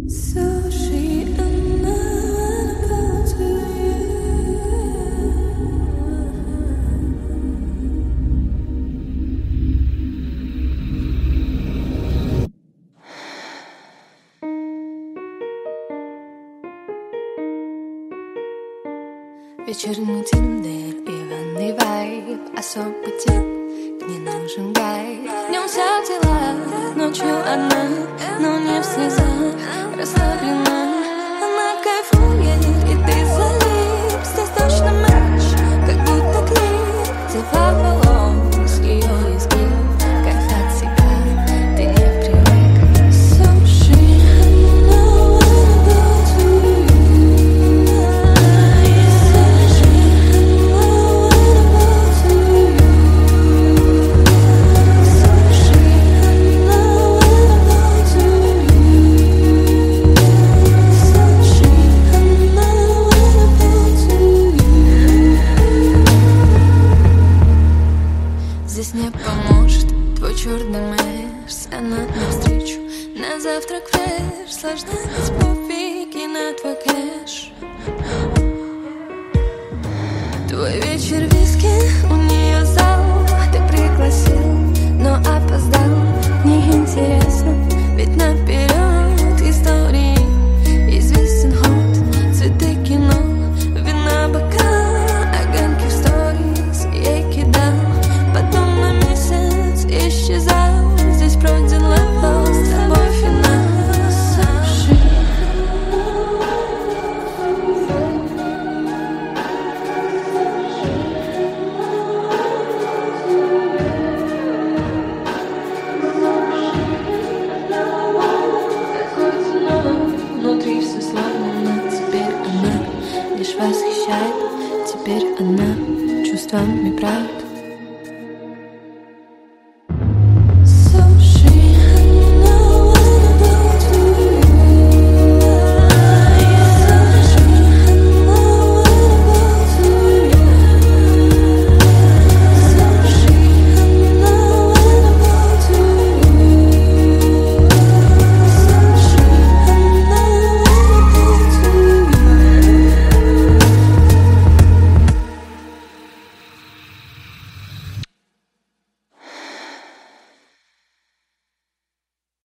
Вечерний тиндер и ванный вайб, особый тип, не нужен гайд. Днем вся в делах, ночью одна, но не в слезах, расслаблена. Она кайфует, и ты залип. Здесь точно матч, как будто клип. Цвета волос, ее изгиб, кайф от себя, ты не привык. Суши, I know what about you. Здесь не поможет твой черный мерс, она навстречу на завтрак фреш. Сложно без пуфики на твой кэш. Твой вечер виски, у нее зал. Ты пригласил, но опоздал. Неинтересно, ведь наперед истории известен ход. Цветы, кино, вина, бокал, огоньки в сторис ей кидал. Потом на месяц исчезал. Здесь пройден левел, с тобой финал. Суши. Внутри все сломано, теперь она лишь восхищает. Теперь она чувствами правит.